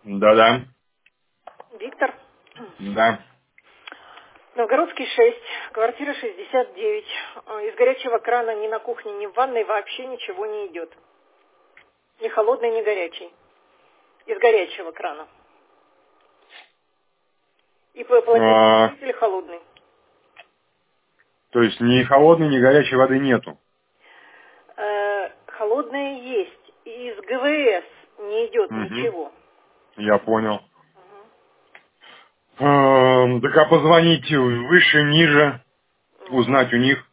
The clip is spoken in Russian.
Да-да. Виктор. Да. Новгородский 6, квартира 69. Из горячего крана ни на кухне, ни в ванной вообще ничего не идет. Ни холодный, ни горячий. Из горячего крана. И полотенцесушитель холодный. То есть ни холодной, ни горячей воды нету? Холодная есть. И из ГВС не идет ничего. Я понял. Так а позвонить выше, ниже, узнать у них?